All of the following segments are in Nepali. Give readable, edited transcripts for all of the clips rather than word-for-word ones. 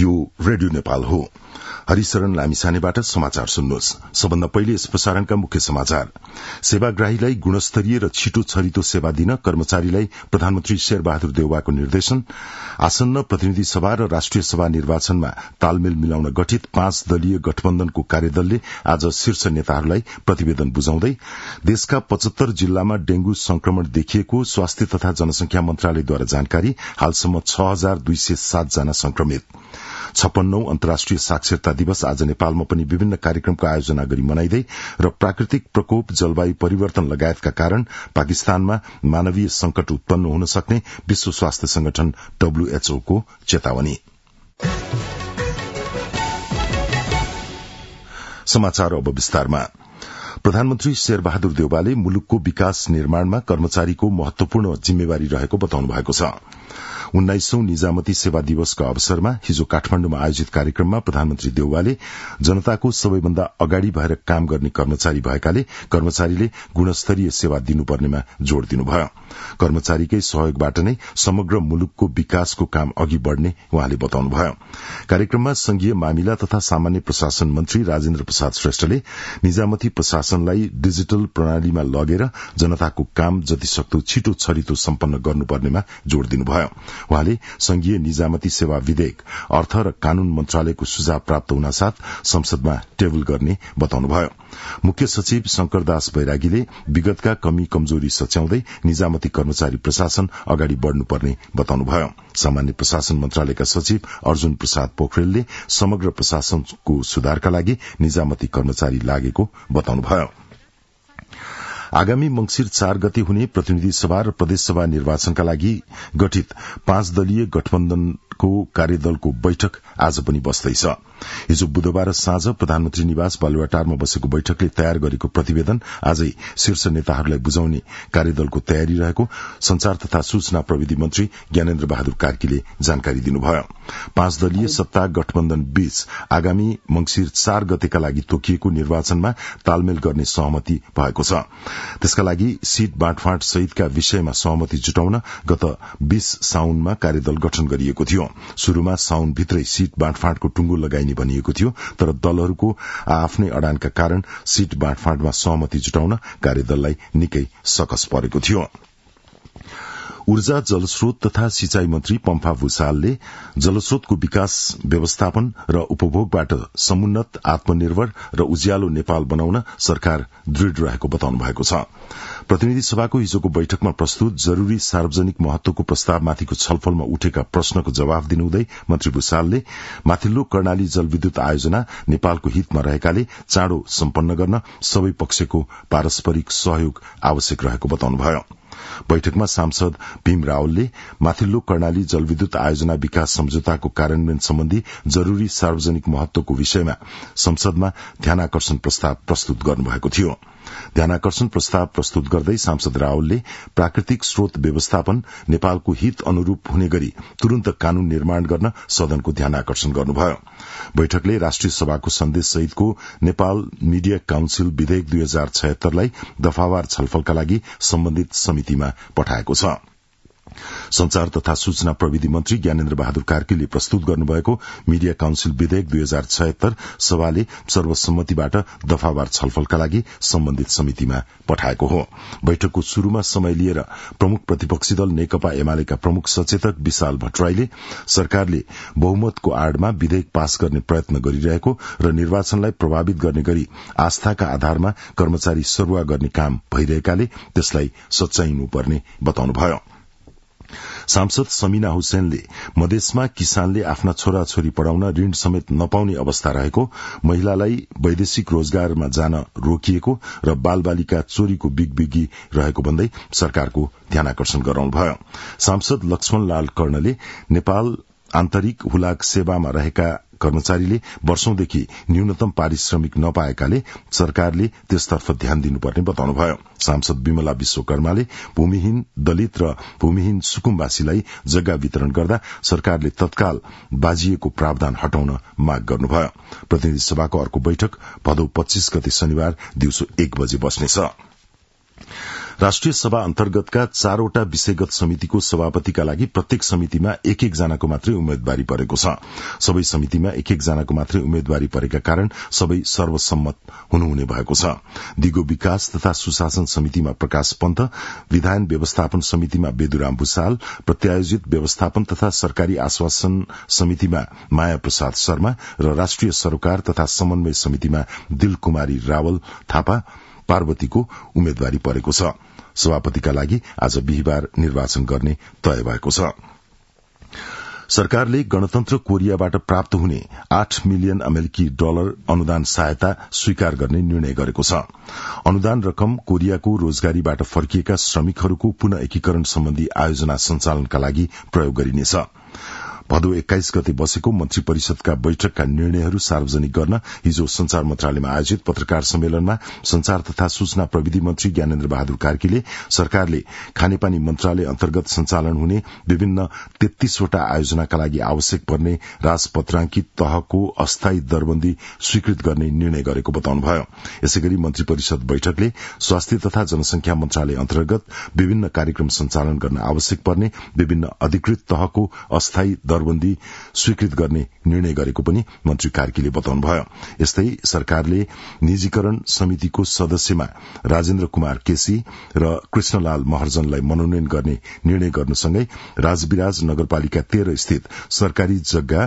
यो रेडियो नेपाल हो। हरिशरण लामिछानेबाट समाचार सुन्नुहोस्। सबभन्दा पहिले यस प्रसारणका मुख्य समाचार। सेवाग्राहीलाई गुणस्तरीय र छिटो छरितो सेवा दिन कर्मचारीलाई प्रधानमन्त्री शेरबहादुर देउवाको निर्देशन। आसन्न प्रतिनिधि सभा र राष्ट्रिय सभा निर्वाचनमा तालमेल मिलाउन गठित 5 दलीय गठबन्धनको कार्यदलले आज शीर्ष नेताहरूलाई प्रतिवेदन बुझाउँदै देशका 75 जिल्लामा डेंगू संक्रमण देखिएको स्वास्थ्य तथा जनसंख्या मन्त्रालयद्वारा जानकारी। हालसम्म 6207 जना संक्रमित। 56औं अन्तर्राष्ट्रिय साक्षरता दिवस आज नेपालमा पनि विभिन्न कार्यक्रमको आयोजना गरी मनाइँदै र प्राकृतिक प्रकोप, जलवायु परिवर्तन लगायतका कारण पाकिस्तानमा मानवीय संकट उत्पन्न हुन सक्ने विश्व स्वास्थ्य संगठन WHO को चेतावनी। समाचार अब विस्तारमा। प्रधानमन्त्री शेरबहादुर देउवाले मुलुकको विकास निर्माणमा कर्मचारीको महत्वपूर्ण जिम्मेवारी रहेको बताउनु भएको छ। 19औं निजामती सेवा दिवसको अवसरमा हिजो काठमाण्डुमा आयोजित कार्यक्रममा प्रधानमन्त्री देउवाले जनताको सबैभन्दा अगाडि भएर काम गर्ने कर्मचारी भएकाले कर्मचारीले गुणस्तरीय सेवा दिनुपर्नेमा जोड़ दिनुभयो। कर्मचारीकै सहयोगबाट नै समग्र मुलुकको विकासको काम अघि बढ़ने उहाँले बताउनुभयो। कार्यक्रममा संघीय मामिला तथा सामान्य प्रशासन मन्त्री राजेन्द्र प्रसाद श्रेष्ठले निजामती प्रशासनलाई डिजिटल प्रणालीमा लगेर जनताको काम जतिसक्दो छिटो छरितो सम्पन्न गर्नुपर्नेमा जोड़ दिनुभयो। उहाँले संघीय निजामती सेवा विधेयक अर्थ र कानून मन्त्रालयको सुझाव प्राप्त हुनासाथ संसदमा टेबल गर्ने बताउनुभयो। मुख्य सचिव शंकरदास बैरागीले विगतका कमी कमजोरी सच्याउँदै निजामती कर्मचारी प्रशासन अगाडि बढ़नुपर्ने बताउनुभयो। सामान्य प्रशासन मन्त्रालयका सचिव अर्जुन प्रसाद पोखरेलले समग्र प्रशासनको सुधारका लागि निजामती कर्मचारी लागेको बताउनुभयो। आगामी मंगिर 4 गते हुने प्रतिनिधि सभा र प्रदेशसभा निर्वाचनका लागि गठित 5 दलीय गठबन्धनको कार्यदलको बैठक आज पनि बस्दैछ। हिजो बुधबार साँझ प्रधानमन्त्री निवास बालुवाटारमा बसेको बैठकले तयार गरेको प्रतिवेदन आजै शीर्ष नेताहरूलाई बुझाउने कार्यदलको तयारी रहेको संचार तथा सूचना प्रविधि मन्त्री ज्ञानेन्द्र बहादुर कार्कीले जानकारी दिनुभयो। 5 दलीय सत्ता गठबन्धन बीच आगामी मंगिर 4 गतेका लागि तोकिएको निर्वाचनमा तालमेल गर्ने सहमति भएको छ। त्यसका लागि सीट बाँडफाँड सहितका विषयमा सहमति जुटाउन गत 20 साउनमा कार्यदल गठन गरिएको थियो। शुरूमा साउनभित्रै सीट बाँडफाँडको टुंगो लगाइने भनिएको थियो, तर दलहरूको आफ्नै अडानका कारण सीट बाँडफाँडमा सहमति जुटाउन कार्यदललाई निकै सकस परेको थियो। ऊर्जा, जलस्रोत तथा सिंचाई मन्त्री पम्फा भूषालले जलस्रोतको विकास, व्यवस्थापन र उपभोगबाट समुन्नत, आत्मनिर्भर र उज्यालो नेपाल बनाउन सरकार दृढ़ रहेको बताउनु भएको छ। प्रतिनिधि सभाको हिजोको बैठकमा प्रस्तुत जरूरी सार्वजनिक महत्वको प्रस्तावमाथिको छलफलमा उठेका प्रश्नको जवाफ दिनुहुँदै मन्त्री भूषालले माथिल्लो कर्णाली जलविद्युत आयोजना नेपालको हितमा रहेकाले चाँडो सम्पन्न गर्न सबै पक्षको पारस्परिक सहयोग आवश्यक रहेको बताउनुभयो। बैठकमा सांसद भीम रावलले माथिल्लो कर्णाली जलविद्युत आयोजना विकास सम्झौताको कार्यान्वयन सम्बन्धी जरूरी सार्वजनिक महत्वको विषयमा संसदमा ध्यानाकर्षण प्रस्ताव प्रस्तुत गर्नुभएको थियो। ध्यानाकर्षण प्रस्ताव प्रस्तुत गर्दै सांसद रावलले प्राकृतिक स्रोत व्यवस्थापन नेपालको हित अनुरूप हुने गरी तुरन्त कानून निर्माण गर्न सदनको ध्यानाकर्षण गर्नुभयो। बैठकले राष्ट्रिय सभाको सन्देश सहितको नेपाल मीडिया काउन्सिल विधेयक 2076 लाई दफावार छलफलका लागि सम्बन्धित समितिमा पठाएको छ। संचार तथा सूचना प्रविधि मन्त्री ज्ञानेन्द्र बहादुर कार्कीले प्रस्तुत गर्नुभएको मीडिया काउन्सिल विधेयक 2076 सभाले सर्वसम्मतिबाट दफावार छलफलका लागि सम्बन्धित समितिमा पठाएको हो। बैठकको शुरूमा समय लिएर प्रमुख प्रतिपक्षी दल नेकपा एमालेका प्रमुख सचेतक विशाल भट्टराईले सरकारले बहुमतको आड़मा विधेयक पास गर्ने प्रयत्न गरिरहेको र निर्वाचनलाई प्रभावित गर्ने गरी आस्थाका आधारमा कर्मचारी सरुवा गर्ने काम भइरहेकाले त्यसलाई सच्याइनुपर्ने बताउनुभयो। सांसद समीना हुसैनले मधेसमा किसानले आफ्ना छोराछोरी पढ़ाउन ऋण समेत नपाउने अवस्था रहेको, महिलालाई वैदेशिक रोजगारमा जान रोकिएको र बालबालिका चोरीको बिगबिगी रहेको भन्दै सरकारको ध्यानाकर्षण गराउनुभयो। सांसद लक्ष्मणलाल कर्णले नेपाल आन्तरिक हुलाक सेवामा रहेका कर्मचारीले वर्षौंदेखि न्यूनतम पारिश्रमिक नपाएकाले सरकारले त्यसतर्फ ध्यान दिनुपर्ने बताउनुभयो। सांसद विमला विश्वकर्माले भूमिहीन दलित र भूमिहीन सुकुम्बासीलाई जग्गा वितरण गर्दा सरकारले तत्काल बाजिएको प्रावधान हटाउन माग गर्नुभयो। प्रतिनिधि सभाको अर्को बैठक भदौ 25 गते शनिबार दिउँसो 1 बजे बस्नेछ। राष्ट्रिय सभा अन्तर्गतका 4वटा विषयगत समितिको सभापतिका लागि प्रत्येक समितिमा एक जनाको मात्रै उम्मेद्वारी परेको छ। सबै समितिमा एक जनाको मात्रै उम्मेद्वारी परेका कारण सबै सर्वसम्मत हुनुहुने भएको छ। दिगो विकास तथा सुशासन समितिमा प्रकाश पन्त, विधान व्यवस्थापन समितिमा बेदुराम भूषाल, प्रत्यायोजित व्यवस्थापन तथा सरकारी आश्वासन समितिमा माया प्रसाद शर्मा र राष्ट्रिय सरोकार तथा समन्वय समितिमा दिल कुमारी रावल थापा पार्वतीको उम्मेद्वारी परेको छ। सभापतिका लागि आज बिहीबार निर्वाचन गर्ने तय भएको छ। सरकारले गणतन्त्र कोरियाबाट प्राप्त हुने 8 मिलियन अमेरिकी डलर अनुदान सहायता स्वीकार गर्ने निर्णय गरेको छ। अनुदान रकम कोरियाको रोजगारीबाट फर्किएका श्रमिकहरूको पुनः एकीकरण सम्बन्धी आयोजना सञ्चालनका लागि प्रयोग गरिनेछ। भदौ 21 गते बसेको मन्त्री परिषदका बैठकका निर्णयहरू सार्वजनिक गर्न हिजो संचार मन्त्रालयमा आयोजित पत्रकार सम्मेलनमा संचार तथा सूचना प्रविधि मन्त्री ज्ञानेन्द्र बहादुर कार्कीले सरकारले खानेपानी मन्त्रालय अन्तर्गत सञ्चालन हुने विभिन्न 33वटा आयोजनाका लागि आवश्यक पर्ने राजपत्रांकित तहको अस्थायी दरबन्दी स्वीकृत गर्ने निर्णय गरेको बताउनुभयो। यसैगरी मन्त्री परिषद बैठकले स्वास्थ्य तथा जनसंख्या मन्त्रालय अन्तर्गत विभिन्न कार्यक्रम सञ्चालन गर्न आवश्यक पर्ने विभिन्न अधिकृत तहको अस्थायी दरबन्दी स्वीकृत गर्ने निर्णय गरेको पनि मन्त्री कार्कीले बताउनुभयो। यस्तै सरकारले निजीकरण समितिको सदस्यमा राजेन्द्र कुमार केसी र कृष्णलाल महर्जनलाई मनोनयन गर्ने निर्णय गर्नुसँगै राजविराज नगरपालिका 13 स्थित सरकारी जग्गा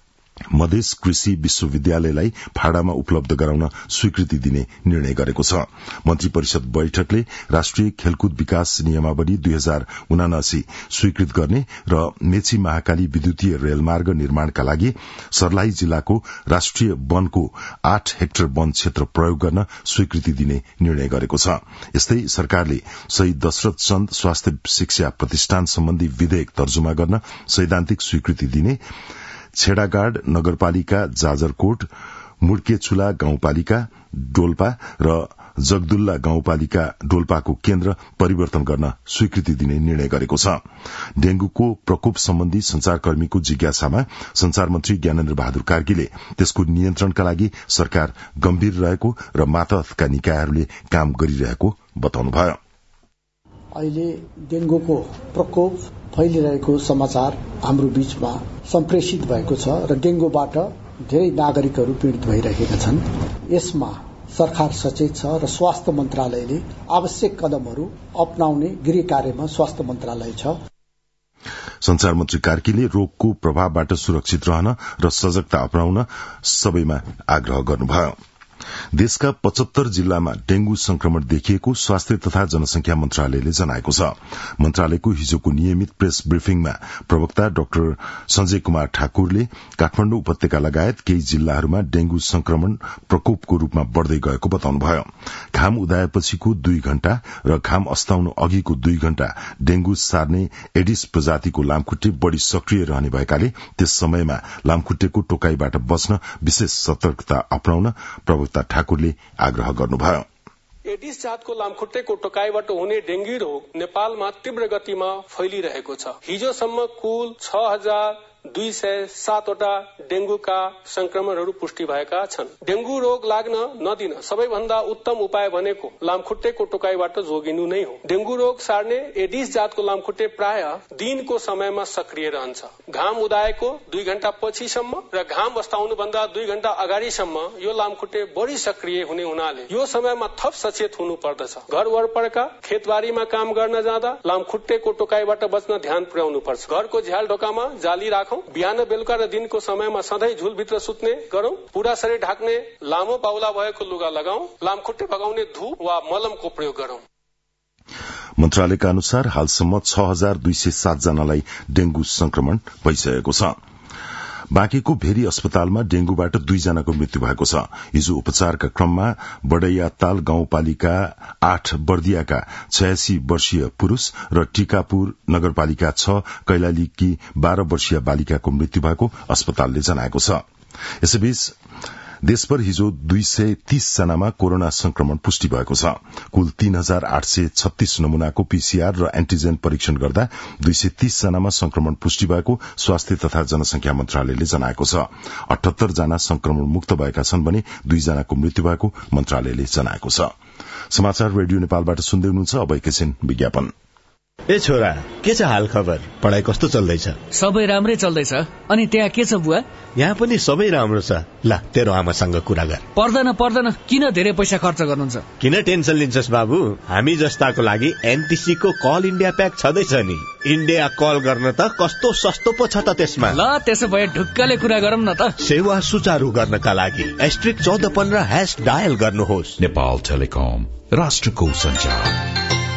मधेस कृषि विश्वविद्यालयलाई भाडामा उपलब्ध गराउन स्वीकृति दिने निर्णय गरेको छ। मन्त्री परिषद बैठकले राष्ट्रिय खेलकुद विकास नियमावली 2079 स्वीकृत गर्ने र मेची महाकाली विद्युतीय रेलमार्ग निर्माणका लागि सर्लाही जिल्लाको राष्ट्रिय वनको 8 हेक्टर वन क्षेत्र प्रयोग गर्न स्वीकृति दिने निर्णय गरेको छ। यस्तै सरकारले शहीद दशरथ चन्द स्वास्थ्य शिक्षा प्रतिष्ठान सम्बन्धी विधेयक तर्जुमा गर्न सैद्धान्तिक स्वीकृति दिने, छेडागाड नगरपालिका जाजरकोट, मुड्केचुला गाउँपालिका डोल्पा र जगदुल्ला गाउँपालिका डोल्पाको केन्द्र परिवर्तन गर्न स्वीकृति दिने निर्णय गरेको छ। डेंगूको प्रकोप सम्बन्धी संचारकर्मीको जिज्ञासामा संचार मन्त्री ज्ञानेन्द्र बहादुर कार्कीले त्यसको नियन्त्रणका लागि सरकार गम्भीर रहेको र मातहतका निकायहरूले काम गरिरहेको बताउनुभयो। अहिले डेंगूको प्रकोप फैलिरहेको समाचार हाम्रो बीचमा सम्प्रेषित भएको छ र डेंगूबाट धेरै नागरिकहरू पीड़ित भइरहेका छन्। यसमा सरकार सचेत छ र स्वास्थ्य मन्त्रालयले आवश्यक कदमहरू अपनाउने गृह कार्यमा स्वास्थ्य मन्त्रालय छ। संचार मन्त्री कार्कीले रोगको प्रभावबाट सुरक्षित रहन र सजगता अपनाउन सबैमा आग्रह गर्नुभयो। देशका 75 जिल्लामा डेंगू संक्रमण देखिएको स्वास्थ्य तथा जनसंख्या मन्त्रालयले जनाएको छ। मन्त्रालयको हिजोको नियमित प्रेस ब्रिफिङमा प्रवक्ता डाक्टर संजय कुमार ठाकुरले काठमाडौँ उपत्यका लगायत केही जिल्लाहरूमा डेंगू संक्रमण प्रकोपको रूपमा बढ़दै गएको बताउनुभयो। घाम उदाएपछिको 2 घण्टा र घाम अस्ताउनु अघिको 2 घण्टा डेंगू सार्ने एडिस प्रजातिको लामखुट्टे बढ़ी सक्रिय रहने भएकाले त्यस समयमा लामखुट्टेको टोकाईबाट बच्न विशेष सतर्कता अपनाउन प्रवक्ता ठाकुरले आग्रह गर्नुभयो। एडिस जातको लामखुट्टेको टोकाईबाट हुने डेंगू रोग नेपालमा तीव्र गतिमा फैलिरहेको छ। हिजोसम्म कुल 6207 वटा डेंगूका संक्रमणहरू पुष्टि भएका छन्। डेंगू रोग लाग्न नदिन सबैभन्दा उत्तम उपाय भनेको लामखुट्टेको टोकाईबाट जोगिनु नै हो। डेंगू रोग सार्ने एडिस जातको लामखुट्टे प्राय दिनको समयमा सक्रिय रहन्छ। घाम उदाएको 2 घण्टा पछिसम्म र घाम अस्ताउनुभन्दा 2 घण्टा अगाडिसम्म यो लामखुट्टे बढ़ी सक्रिय हुने हुनाले यो समयमा थप सचेत हुनु पर्दछ। घर वरपरका खेतबारीमा काम गर्न जाँदा लामखुट्टेको टोकाईबाट बच्न ध्यान पुर्याउनु पर्छ। घरको झ्याल ढोकामा जाली राखौं। बिहान बेलुका र दिनको समयमा सधैँ झुलभित्र सुत्ने गरौं। पूरा शरीर ढाक्ने लामो बाहुला भएको लुगा लगाऊ। लामखुट्टे भगाउने धूप वा मलमको प्रयोग गरौं। मन्त्रालयका अनुसार हालसम्म 6207 जनालाई डेंगू संक्रमण भइसकेको छ। बाँकीको भेरी अस्पतालमा डेंगूबाट 2 जनाको मृत्यु भएको छ। हिजो उपचारका क्रममा बडैयाताल गाउँपालिका 8 बर्दियाका 86 वर्षीय पुरूष र टीकापुर नगरपालिका 6 कैलालीकी 12 वर्षीय बालिकाको मृत्यु भएको अस्पतालले जनाएको छ। यसैबीच देशभर हिजो 230 जनामा कोरोना संक्रमण पुष्टि भएको छ। कुल 3836 नमूनाको पीसीआर र एन्टिजेन परीक्षण गर्दा 230 जनामा संक्रमण पुष्टि भएको स्वास्थ्य तथा जनसंख्या मन्त्रालयले जनाएको छ। 78 जना संक्रमण मुक्त भएका छन् भने 2 जनाको मृत्यु भएको मन्त्रालयले जनाएको छ। समाचार रेडियो नेपालबाट सुन्दै हुनुहुन्छ। अब एकैछिन विज्ञापन। ए छोरा, के छ हाल खबर? पढाइ कस्तो चल्दैछ? सबै राम्रै चल्दैछ। अनि त्यहाँ के छ बुवा? यहाँ पनि सबै राम्रो छ। ल, तेरो आमासँग कुरा गर। पर्दैन, किन धेरै पैसा खर्च गर्नुहुन्छ? किन टेन्सन लिन्छस् बाबु? हामी जस्ताको लागि एनटीसी को कल इन्डिया प्याक छँदैछ नि। इन्डिया कल गर्न त कस्तो सस्तो पो छ त त्यसमा। ल, त्यसो भए ढुक्कले कुरा गरौँ न त। सेवा सुचारू गर्नका लागि *1415# डायल गर्नुहोस्। नेपाल टेलिकम, राष्ट्रको सञ्चार।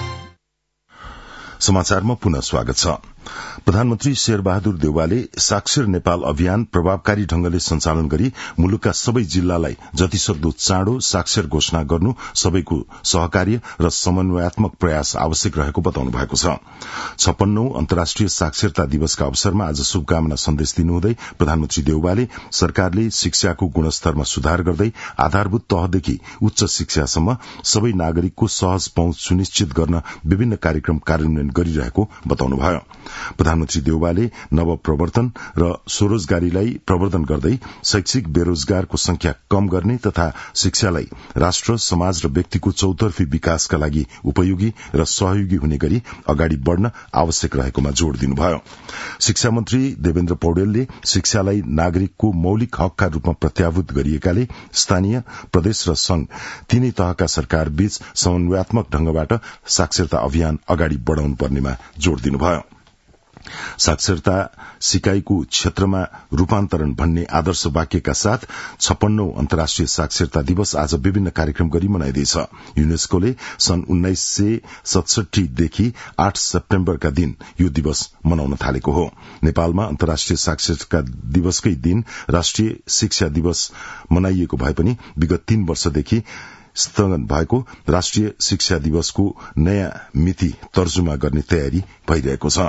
समाचारमा पुनः स्वागत छ। प्रधानमन्त्री शेरबहादुर देउवाले साक्षर नेपाल अभियान प्रभावकारी ढंगले सञ्चालन गरी मुलुकका सबै जिल्लालाई जतिसक्दो चाँडो साक्षर घोषणा गर्नु सबैको सहकार्य र समन्वयात्मक प्रयास आवश्यक रहेको बताउनु भएको छ। 56औं अन्तर्राष्ट्रिय साक्षरता दिवसका अवसरमा आज शुभकामना सन्देश दिनुहुँदै प्रधानमन्त्री देउवाले सरकारले शिक्षाको गुणस्तरमा सुधार गर्दै आधारभूत तहदेखि उच्च शिक्षासम्म सबै नागरिकको सहज पहुँच सुनिश्चित गर्न विभिन्न कार्यक्रम कार्यान्वयन गरिरहेको बताउनुभयो। प्रधानमन्त्री देउवाले नवप्रवर्तन र स्वरोजगारीलाई प्रवर्धन गर्दै शैक्षिक बेरोजगारको संख्या कम गर्ने तथा शिक्षालाई राष्ट्र, समाज र व्यक्तिको चौतर्फी विकासका लागि उपयोगी र सहयोगी हुने गरी अगाडि बढ़न आवश्यक रहेकोमा जोड़ दिनुभयो। शिक्षा मन्त्री देवेन्द्र पौडेलले शिक्षालाई नागरिकको मौलिक हकका रूपमा प्रत्याभूत गरिएकाले स्थानीय, प्रदेश र संघ तीनै तहका सरकार बीच समन्वयात्मक ढंगबाट साक्षरता अभियान अगाडि बढ़ाउनु पर्नेमा जोड़ दिनुभयो। साक्षरता सिकाइको क्षेत्रमा रूपान्तरण भन्ने आदर्श वाक्यका साथ 56औं अन्तर्राष्ट्रिय साक्षरता दिवस आज विभिन्न कार्यक्रम गरी मनाइँदैछ। युनेस्कोले सन् 1967 देखि 8 सेप्टेम्बरका दिन यो दिवस मनाउन थालेको हो। नेपालमा अन्तर्राष्ट्रिय साक्षरता दिवसकै दिन राष्ट्रिय शिक्षा दिवस मनाइएको भए पनि विगत 3 वर्षदेखि स्थगन भएको राष्ट्रिय शिक्षा दिवसको नयाँ मिति तर्जुमा गर्ने तयारी भइरहेको छ।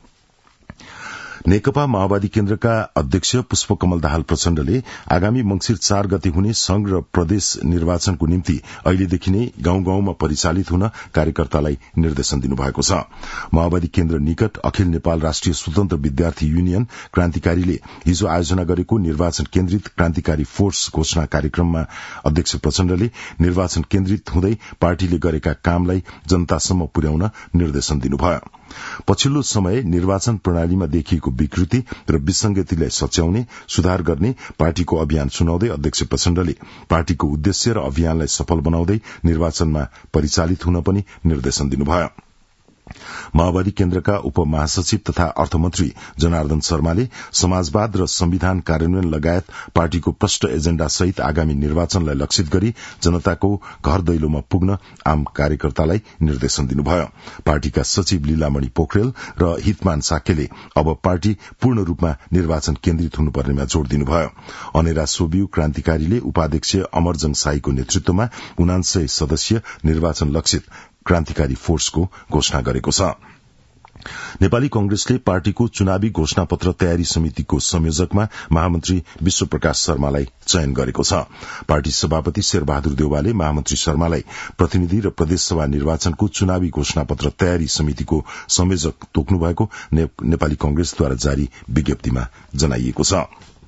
नेकपा माओवादी केन्द्रका अध्यक्ष पुष्पकमल दाहाल प्रचण्डले आगामी मंसिर 4 गते हुने संघ र प्रदेश निर्वाचनको निम्ति अहिलेदेखि नै गाउँ गाउँमा परिचालित हुन कार्यकर्तालाई निर्देशन दिनुभएको छ। माओवादी केन्द्र निकट अखिल नेपाल राष्ट्रिय स्वतन्त्र विद्यार्थी युनियन क्रान्तिकारीले हिजो आयोजना गरेको निर्वाचन केन्द्रित क्रान्तिकारी फोर्स घोषणा कार्यक्रममा अध्यक्ष प्रचण्डले निर्वाचन केन्द्रित हुँदै पार्टीले गरेका कामलाई जनतासम्म पुर्याउन निर्देशन दिनुभयो। पछिल्लो समय निर्वाचन प्रणालीमा देखिएको विकृति र विसंगतिलाई सच्याउने, सुधार गर्ने पार्टीको अभियान सुनाउँदै अध्यक्ष प्रचण्डले पार्टीको उद्देश्य र अभियानलाई सफल बनाउँदै निर्वाचनमा परिचालित हुन पनि निर्देशन दिनुभयो। माओवादी केन्द्रका उपमहासचिव तथा अर्थमन्त्री जनार्दन शर्माले समाजवाद र संविधान कार्यान्वयन लगायत पार्टीको प्रष्ट एजेण्डा सहित आगामी निर्वाचनलाई लक्षित गरी जनताको घर दैलोमा पुग्न आम कार्यकर्तालाई निर्देशन दिनुभयो। पार्टीका सचिव लीलामणि पोखरेल र हितमान साक्यले अब पार्टी पूर्ण रूपमा निर्वाचन केन्द्रित हुनुपर्नेमा जोड़ दिनुभयो। अनेरा सोबियु क्रान्तिकारीले उपाध्यक्ष अमरजङ साईको नेतृत्वमा 79 सदस्यीय निर्वाचन लक्षित क्रान्तिकारी फोर्सको घोषणा गरेको छ। नेपाली कंग्रेसले पार्टीको चुनावी घोषणापत्र तयारी समितिको संयोजकमा महामन्त्री विश्वप्रकाश शर्मालाई चयन गरेको छ। पार्टी सभापति शेरबहादुर देउवाले महामन्त्री शर्मालाई प्रतिनिधि र प्रदेशसभा निर्वाचनको चुनावी घोषणापत्र तयारी समितिको संयोजक तोक्नु भएको नेपाली कंग्रेसद्वारा जारी विज्ञप्तिमा जनाइएको छ।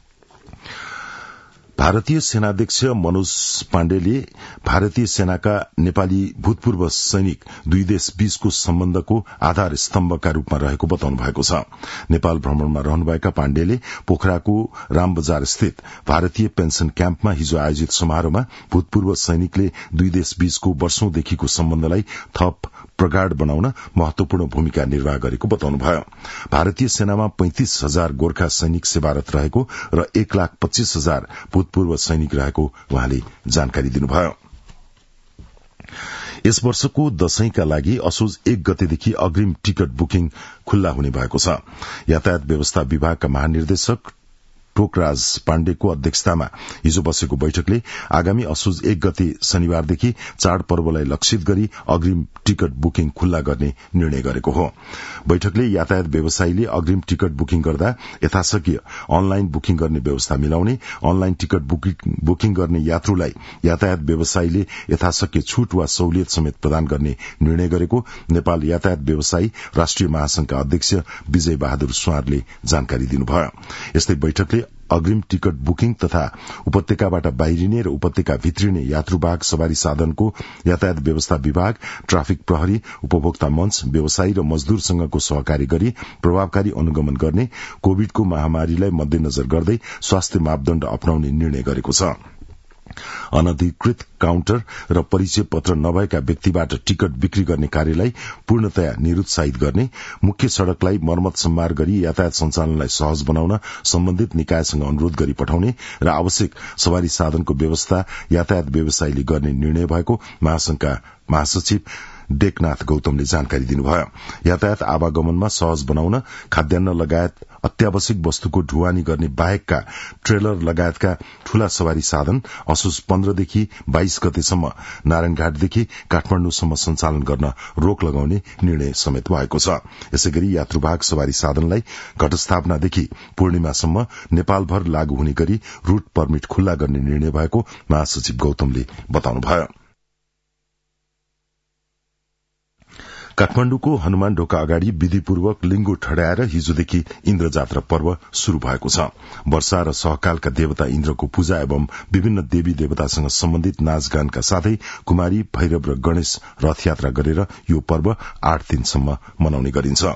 भारतीय सेनाध्यक्ष मनोज पाण्डेले भारतीय सेनाका नेपाली भूतपूर्व सैनिक दुई देश बीचको सम्बन्धको आधार स्तम्भका रूपमा रहेको बताउनु भएको छ। नेपाल भ्रमणमा रहनुभएका पाण्डेले पोखराको रामबजार स्थित भारतीय पेन्सन क्याम्पमा हिजो आयोजित समारोहमा भूतपूर्व सैनिकले दुई देश बीचको वर्षौंदेखिको सम्बन्धलाई थप प्रगाढ़ बनाउन महत्वपूर्ण भूमिका निर्वाह गरेको बताउनुभयो। भारतीय सेनामा 35,000 गोर्खा सैनिक सेवारत रहेको र 1,25,000 भूतपूर्व सैनिक रहेको उहाँले जानकारी दिनुभयो। यस वर्षको दशैंका लागि असोज 1 गतेदेखि अग्रिम टिकट बुकिङ खुल्ला हुने भएको छ। यातायात व्यवस्था विभागका महानिर्देशक टोकराज पाण्डेको अध्यक्षतामा हिजो बसेको बैठकले आगामी असोज 1 गते शनिबारदेखि चाडपर्वलाई लक्षित गरी अग्रिम टिकट बुकिङ खुल्ला गर्ने निर्णय गरेको हो। बैठकले यातायात व्यवसायीले अग्रिम टिकट बुकिङ गर्दा यथाशक्य अनलाइन बुकिङ गर्ने व्यवस्था मिलाउने, अनलाइन टिकट बुकिङ गर्ने यात्रुलाई यातायात व्यवसायीले यथाशक्य छूट वा सहुलियत समेत प्रदान गर्ने निर्णय गरेको नेपाल यातायात व्यवसायी राष्ट्रिय महासंघका अध्यक्ष विजय बहादुर स्वारले जानकारी दिनुभयो। यस्तै बैठकले अग्रिम टिकट बुकिङ तथा उपत्यकाबाट बाहिरिने र उपत्यका भित्रिने यात्रुवाहक सवारी साधनको यातायात व्यवस्था विभाग, ट्राफिक प्रहरी, उपभोक्ता मंच, व्यवसायी र मजदूरसँगको सहकारी गरी प्रभावकारी अनुगमन गर्ने, कोविडको महामारीलाई मध्यनजर गर्दै स्वास्थ्य मापदण्ड अपनाउने निर्णय गरेको छ। अनधिकृत काउन्टर र परिचय पत्र नभएका व्यक्तिबाट टिकट बिक्री गर्ने कार्यलाई पूर्णतया निरुत्साहित गर्ने, मुख्य सड़कलाई मर्मत सम्मार गरी यातायात सञ्चालनलाई सहज बनाउन सम्बन्धित निकायसँग अनुरोध गरी पठाउने र आवश्यक सवारी साधनको व्यवस्था यातायात व्यवसायीले गर्ने निर्णय भएको महासंघका महासचिव डेकनाथ गौतमले जानकारी दिनुभयो। यातायात आवागमनमा सहज बनाउन खाद्यान्न लगायत अत्यावश्यक वस्तुको ढुवानी गर्ने बाहेकका ट्रेलर लगायतका ठूला सवारी साधन असोज 15 देखि 22 गतेसम्म नारायणघाटदेखि काठमाण्डुसम्म सञ्चालन गर्न रोक लगाउने निर्णय समेत भएको छ। यसैगरी यात्रुवाहक सवारी साधनलाई घटस्थापनादेखि पूर्णिमासम्म नेपालभर लागू हुने गरी रूट पर्मिट खुल्ला गर्ने निर्णय भएको महासचिव गौतमले बताउनुभयो। काठमाण्डुको हनुमान ढोका अगाडि विधिपूर्वक लिंगो ठड्याएर हिजोदेखि इन्द्र जात्रा पर्व शुरू भएको छ। वर्षा र सहकालका देवता इन्द्रको पूजा एवं विभिन्न देवी देवतासँग सम्बन्धित नाचगानका साथै कुमारी, भैरव र गणेश रथयात्रा गरेर यो पर्व 8 दिनसम्म मनाउने गरिन्छ।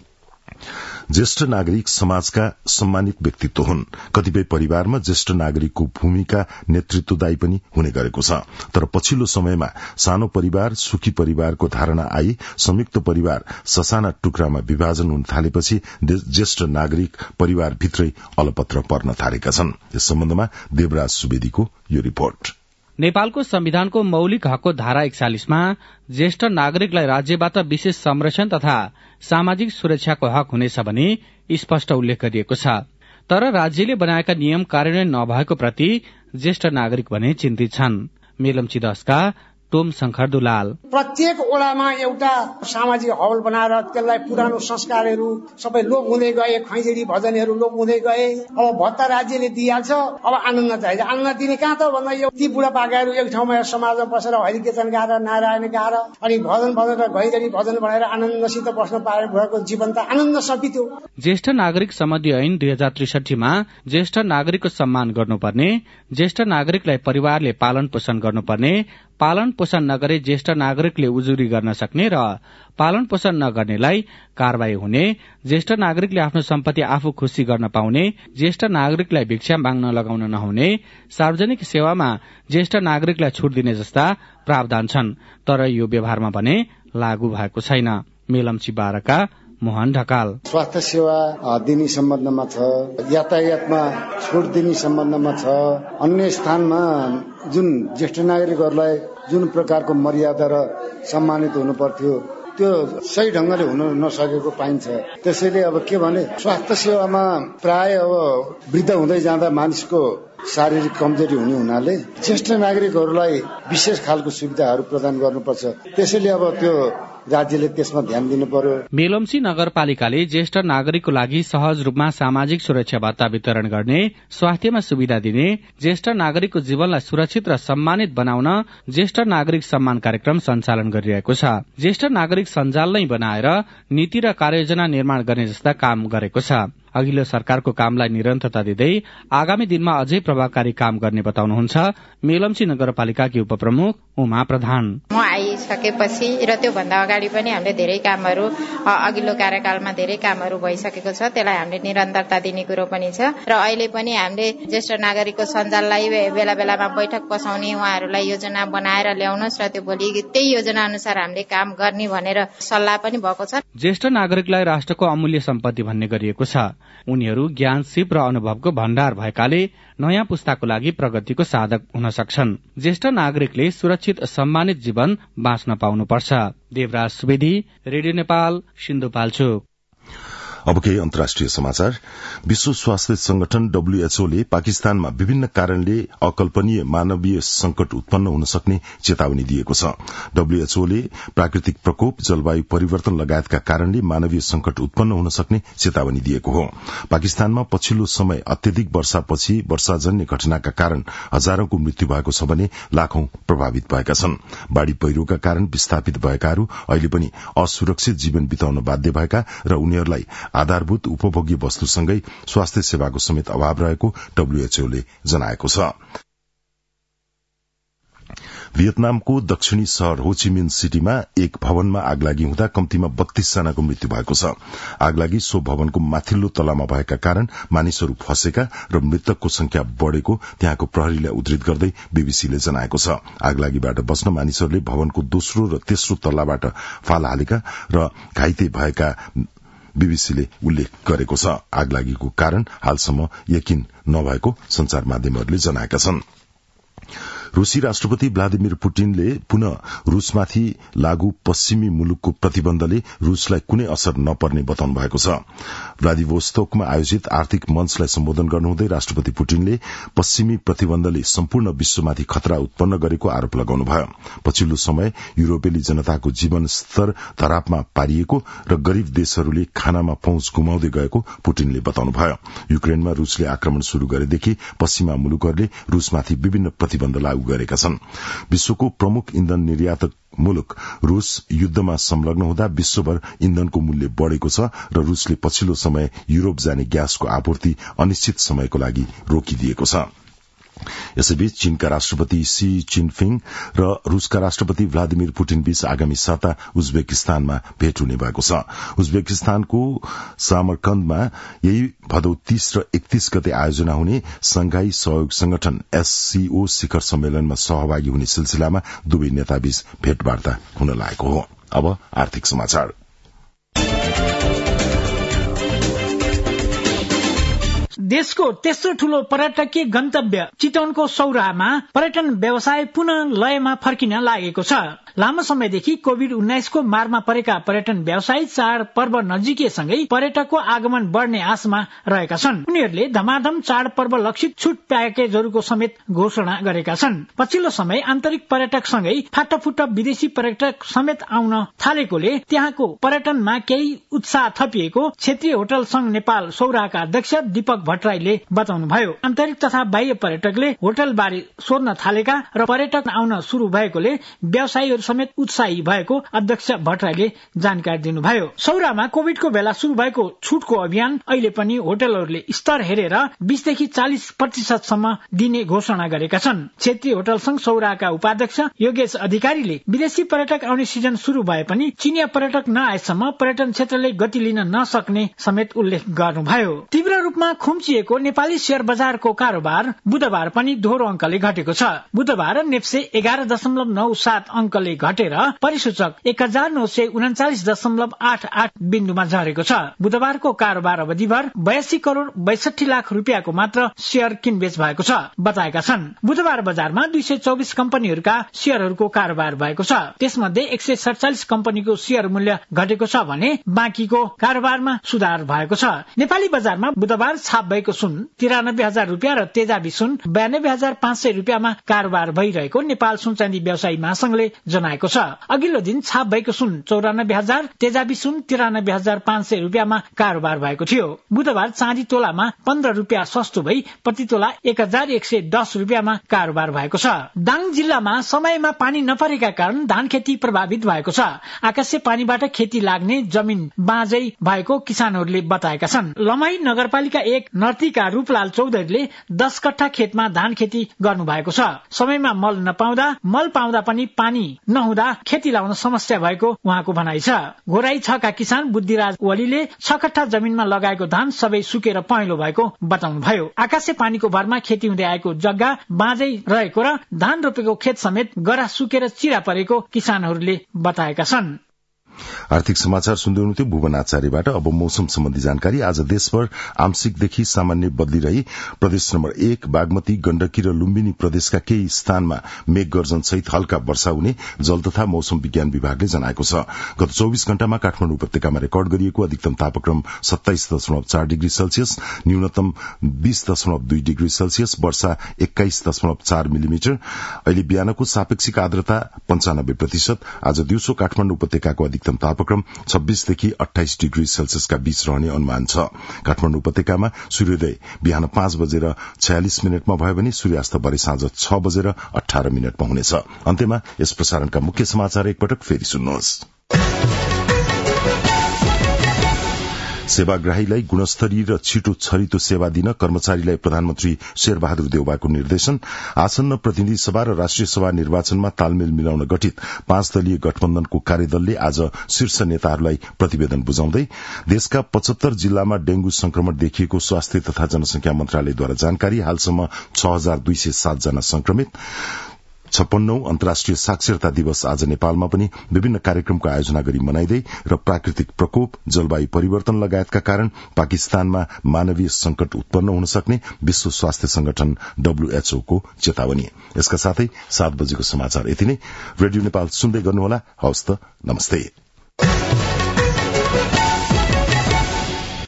ज्येष्ठ नागरिक समाजका सम्मानित व्यक्तित्व हुन्। कतिपय परिवारमा ज्येष्ठ नागरिकको भूमिका नेतृत्वदायी पनि हुने गरेको छ। तर पछिल्लो समयमा सानो परिवार, सुखी परिवारको धारणा आई संयुक्त परिवार ससाना टुक्रामा विभाजन हुन थालेपछि ज्येष्ठ नागरिक परिवारभित्रै अलपत्र पर्न थालेका छन्। यस सम्बन्धमा देवराज सुवेदीको यो रिपोर्ट। नेपालको संविधानको मौलिक हकको धारा 41मा ज्येष्ठ नागरिकलाई राज्यबाट विशेष संरक्षण तथा सामाजिक सुरक्षाको हक हुनेछ भनी स्पष्ट उल्लेख गरिएको छ। तर राज्यले बनाएका नियम कार्यान्वयन नभएको प्रति ज्येष्ठ नागरिक भने चिन्तित छन्। मेलम्ची 10 का टोम शंकर दुलाल। प्रत्येक ओडामा एउटा सामाजिक हल बनाएर त्यसलाई पुरानो संस्कारहरू सबै लोप हुँदै गए, खैँजडी भजनहरू लोप हुँदै गए। अब भत्ता राज्यले दिइहाल्छ, अब आनन्द चाहिन्छ। आनन्द दिने कहाँ त भन्दा यो ती बुढापाकाहरू एक ठाउँमा समाजमा बसेर हरिकीर्तन गाएर, नारायण गाएर अनि भजन बजाएर खैँजडी भजन बनाएर आनन्दसित बस्न पाए भएको जीवन त आनन्द सपिथ्यो। ज्येष्ठ नागरिक सम्बन्धी ऐन 2063 मा ज्येष्ठ नागरिकको सम्मान गर्नुपर्ने, ज्येष्ठ नागरिकलाई परिवारले पालन पोषण गर्नुपर्ने, पालन पोषण नगरे ज्येष्ठ नागरिकले उजुरी गर्न सक्ने र पालन पोषण नगर्नेलाई कारवाही हुने, ज्येष्ठ नागरिकले आफ्नो सम्पत्ति आफू खुशी गर्न पाउने, ज्येष्ठ नागरिकलाई भिक्षा माग्न लगाउन नहुने, सार्वजनिक सेवामा ज्येष्ठ नागरिकलाई छुट दिने जस्ता प्रावधान छन्। तर यो व्यवहारमा भने लागू भएको छैन। मेलम्ची 12 का मोहन ढकाल। स्वास्थ्य सेवा दिने सम्बन्धमा छ, यातायातमा छुट दिने सम्बन्धमा छ, अन्य स्थानमा जुन ज्येष्ठ नागरिकहरूलाई जुन प्रकारको मर्यादा र सम्मानित हुनु पर्थ्यो त्यो सही ढंगले हुन नसकेको पाइन्छ। त्यसैले अब के भने स्वास्थ्य सेवामा प्राय अब वृद्ध हुँदै जाँदा मानिसको शारीरिक कमजोरी हुने हुनाले ज्येष्ठ नागरिकहरूलाई विशेष खालको सुविधाहरू प्रदान गर्नुपर्छ। त्यसैले अब त्यो राज्यले त्यसमा ध्यान दिनु पर्यो। मेलम्ची नगरपालिकाले ज्येष्ठ नागरिकको लागि सहज रूपमा सामाजिक सुरक्षा भत्ता वितरण गर्ने, स्वास्थ्यमा सुविधा दिने, ज्येष्ठ नागरिकको जीवनलाई सुरक्षित र सम्मानित बनाउन ज्येष्ठ नागरिक सम्मान कार्यक्रम सञ्चालन गरिरहेको छ। ज्येष्ठ नागरिक सञ्जाल नै बनाएर नीति र कार्ययोजना निर्माण गर्ने जस्ता काम गरेको छ। अघिल्लो सरकारको कामलाई निरन्तरता दिँदै आगामी दिनमा अझै प्रभावकारी काम गर्ने बताउनुहुन्छ मेलम्ची नगरपालिकाकी उपप्रमुख उमा प्रधान। म आइसकेपछि र त्यो भन्दा अगाडि पनि हामीले धेरै कामहरू अघिल्लो कार्यकालमा धेरै कामहरू भइसकेको छ। त्यसलाई हामीले निरन्तरता दिने कुरो पनि छ र अहिले पनि हामीले ज्येष्ठ नागरिकको सञ्जाललाई बेला बेलामा बैठक बसाउने, उहाँहरूलाई योजना बनाएर ल्याउनुहोस् र त्यो भोलि त्यही योजना अनुसार हामीले काम गर्ने भनेर सल्लाह पनि भएको छ। ज्येष्ठ नागरिकलाई राष्ट्रको अमूल्य सम्पत्ति भन्ने गरिएको छ। उनीहरू ज्ञान, सिप र अनुभवको भण्डार भएकाले नयाँ पुस्ताको लागि प्रगतिको साधक हुन सक्छन्। ज्येष्ठ नागरिकले सुरक्षित सम्मानित जीवन बाँच्न पाउनुपर्छ। देवराज सुवेदी, रेडियो नेपाल, सिन्धुपाल्चोक। अब केही अन्तर्राष्ट्रिय समाचार। विश्व स्वास्थ्य संगठन WHO ले पाकिस्तानमा विभिन्न कारणले अकल्पनीय मानवीय संकट उत्पन्न हुन सक्ने चेतावनी दिएको छ। WHO ले प्राकृतिक प्रकोप, जलवायु परिवर्तन लगायतका कारणले मानवीय संकट उत्पन्न हुन सक्ने चेतावनी दिएको हो। पाकिस्तानमा पछिल्लो समय अत्यधिक वर्षापछि वर्षाजन्य घटनाका कारण हजारौंको मृत्यु भएको छ भने लाखौं प्रभावित भएका छन्। बाढ़ी पहिरोका कारण विस्थापित भएकाहरू अहिले पनि असुरक्षित जीवन बिताउन बाध्य भएका र उनीहरूलाई आधारभूत उपभोग्य वस्तुसँगै स्वास्थ्य सेवाको समेत अभाव रहेको WHO ले जनाएको छ। भियतनामको दक्षिणी शहर होचिमिन सिटीमा एक भवनमा आगलागी हुँदा कम्तीमा 32 जनाको मृत्यु भएको छ। आगलागी सो भवनको माथिल्लो तलामा भएका कारण मानिसहरू फँसेका र मृतकको संख्या बढ़ेको त्यहाँको प्रहरीलाई उद्धृत गर्दै बीबीसीले जनाएको छ। आगलागीबाट बच्न मानिसहरूले भवनको दोस्रो र तेस्रो तल्लाबाट फाल हालेका र घाइते भएका बीबीसीले उल्लेख गरेको छ। आगलागीको कारण हालसम्म यकिन नभएको संचार माध्यमहरूले जनाएका छन्। रूसी राष्ट्रपति भ्लादिमिर पुटिनले पुनः रूसमाथि लागू पश्चिमी मुलुकको प्रतिबन्धले रूसलाई कुनै असर नपर्ने बताउनु भएको छ। भ्लादिभोस्तोकमा आयोजित आर्थिक मञ्चलाई सम्बोधन गर्नुहुँदै राष्ट्रपति पुटिनले पश्चिमी प्रतिबन्धले सम्पूर्ण विश्वमाथि खतरा उत्पन्न गरेको आरोप लगाउनुभयो। पछिल्लो समय युरोपेली जनताको जीवन स्तर धरापमा पारिएको र गरीब देशहरूले खानामा पहुँच गुमाउँदै गएको पुटिनले बताउनुभयो। युक्रेनमा रूसले आक्रमण शुरू गरेदेखि पश्चिमा मुलुकहरूले रूसमाथि विभिन्न प्रतिबन्ध लागू गरेका छन्। विश्वको प्रमुख इन्धन निर्यातक मुलुक रूस युद्धमा संलग्न हुँदा विश्वभर इन्धनको मूल्य बढ़ेको छ र रूसले पछिल्लो समय युरोप जाने ग्यासको आपूर्ति अनिश्चित समयको लागि रोकिदिएको छ। यसैबीच चीनका राष्ट्रपति सी जिनपिङ र रूसका राष्ट्रपति भ्लादिमिर पुटिन बीच आगामी साता उज्बेकिस्तानमा भेट हुने भएको छ। उज्बेकिस्तानको सामरकन्दमा यही भदौ 30 र 31 गते आयोजना हुने संघाई सहयोग संगठन SCO शिखर सम्मेलनमा सहभागी हुने सिलसिलामा दुवै नेताबीच भेटवार्ता हुन लागेको हो। अब आर्थिक समाचार। देशको तेस्रो ठूलो पर्यटकीय गन्तव्य चितवनको सौराहामा पर्यटन व्यवसाय पुनः लयमा फर्किन लागेको छ। लामो समयदेखि कोभिड-19 को मारमा परेका पर्यटन व्यवसायी चाड पर्व नजिकिएसँगै पर्यटकको आगमन बढ़ने आशमा रहेका छन्। उनीहरूले धमाधम चाड पर्व लक्षित छुट प्याकेजहरूको समेत घोषणा गरेका छन्। पछिल्लो समय आन्तरिक पर्यटकसँगै फाटाफुट विदेशी पर्यटक समेत आउन थालेकोले त्यहाँको पर्यटनमा केही उत्साह थपिएको क्षेत्रीय होटल संघ नेपाल सौराहाका अध्यक्ष दीपक भट्टराईले बताउनुभयो। आन्तरिक तथा बाह्य पर्यटकले होटल बारे सोध्न थालेका र पर्यटक आउन शुरू भएकोले व्यवसायीहरू समेत उत्साही भएको अध्यक्ष भट्टराईले जानकारी दिनुभयो। सौराहामा कोभिडको बेला शुरू भएको छुटको अभियान अहिले पनि होटलहरूले स्तर हेरेर 20 देखि 40% सम्म दिने घोषणा गरेका छन्। क्षेत्रीय होटल संघ सौराहाका उपाध्यक्ष योगेश अधिकारीले विदेशी पर्यटक आउने सिजन शुरू भए पनि चिनिया पर्यटक नआएसम्म पर्यटन क्षेत्रले गति लिन नसक्ने समेत उल्लेख गर्नुभयो। तीव्र रूपमा खुम्चिएको नेपाली शेयर बजारको कारोबार बुधबार पनि दोहोरो अंकले घटेको छ। बुधबार नेप्से 11.97 अंकले घटेर परिसूचक 1939.88 बिन्दुमा झरेको छ। बुधबारको कारोबार अवधिभर 82 करोड़ 62 लाख रुपियाँको मात्र शेयर किनबेच भएको छ बताएका छन्। बुधबार बजारमा 224 कम्पनीहरूका शेयरहरूको कारोबार भएको छ। त्यसमध्ये 147 कम्पनीको शेयर मूल्य घटेको छ भने बाँकीको कारोबारमा सुधार भएको छ। नेपाली बजारमा बुधबार छाप भएको सुन 93,000 रुपियाँ र तेजाबी सुन 92,500 रुपियाँमा कारोबार भइरहेको नेपाल सुनचाँदी व्यवसायी महासंघले जनाएको छ। अघिल्लो दिन छाप भएको सुन 94,000, तेजाबी सुन 93,500 रुपियाँमा कारोबार भएको थियो। बुधबार चाँदी तोलामा 15 रुपियाँ सस्तो भई प्रति तोला 1,110 रुपियाँमा कारोबार भएको छ। दाङ जिल्लामा समयमा पानी नपरेका कारण धान खेती प्रभावित भएको छ। आकाशे पानीबाट खेती लाग्ने जमिन बाँझै भएको किसानहरूले बताएका छन्। लमही नगरपालिका 1 नर्तीका रूपलाल चौधरीले 10 कट्ठा खेतमा धान खेती गर्नु भएको छ। समयमा मल पाउँदा पनि पानी नहुँदा खेती लाउन समस्या भएको उहाँको भनाइ छ। घोराई 6 का किसान बुद्धिराज ओलीले 6 कट्ठा जमिनमा लगाएको धान सबै सुकेर पहेँलो भएको बताउनुभयो। आकाशे पानीको भरमा खेती हुँदै आएको जग्गा बाँझै रहेको र धान रोपेको खेत समेत गरा सुकेर चिरा परेको किसानहरूले बताएका छन्। आर्थिक समाचार सुन्दै हुनुहुन्थ्यो भुवन आचार्यबाट। अब मौसम सम्बन्धी जानकारी। आज देशभर आंशिकदेखि सामान्य बदली रही प्रदेश नम्बर 1 बागमती, गण्डकी र लुम्बिनी प्रदेशका केही स्थानमा मेघ गर्जन सहित हल्का वर्षा हुने जल तथा मौसम विज्ञान विभागले जनाएको छ। गत 24 घण्टामा काठमाडौँ उपत्यकामा रेकर्ड गरिएको अधिकतम तापक्रम 27.4 डिग्री सेल्सियस, न्यूनतम 20.2 डिग्री सेल्सियस, वर्षा 21.4 मिलिमिटर। अहिले बिहानको सापेक्षिक आर्द्रता 95%। आज दिउँसो काठमाडौँ उपत्यकाको अधिकतम तापक्रम 26 देखि 28 डिग्री सेल्सियसका बीच रहने अनुमान छ। काठमाडौँ उपत्यकामा सूर्योदय बिहान 5:46 भयो भने सूर्यास्त भरे साँझ 6:18 हुनेछ। अन्त्यमा यस प्रसारणका मुख्य समाचार एकपटक फेरि सुन्नुहोस्। सेवाग्राहीलाई गुणस्तरीय र छिटो छरितो सेवा दिन कर्मचारीलाई प्रधानमन्त्री शेरबहादुर देउवाको निर्देशन। आसन्न प्रतिनिधि सभा र राष्ट्रिय सभा निर्वाचनमा तालमेल मिलाउन गठित 5 दलीय गठबन्धनको कार्यदलले आज शीर्ष नेताहरूलाई प्रतिवेदन बुझाउँदै देशका 75 जिल्लामा डेंगू संक्रमण देखिएको स्वास्थ्य तथा जनसंख्या मन्त्रालयद्वारा जानकारी। हालसम्म 6207 जना संक्रमित। 56औं अन्तर्राष्ट्रिय साक्षरता दिवस आज नेपालमा पनि विभिन्न कार्यक्रमको आयोजना गरी मनाइँदै र प्राकृतिक प्रकोप, जलवायु परिवर्तन लगायतका कारण पाकिस्तानमा मानवीय संकट उत्पन्न हुन सक्ने विश्व स्वास्थ्य संगठन WHO को चेतावनी। यसका साथै 7 बजेको समाचार यति नै। रेडियो नेपाल सुन्दै गर्नुहोला। हवस् त, नमस्ते।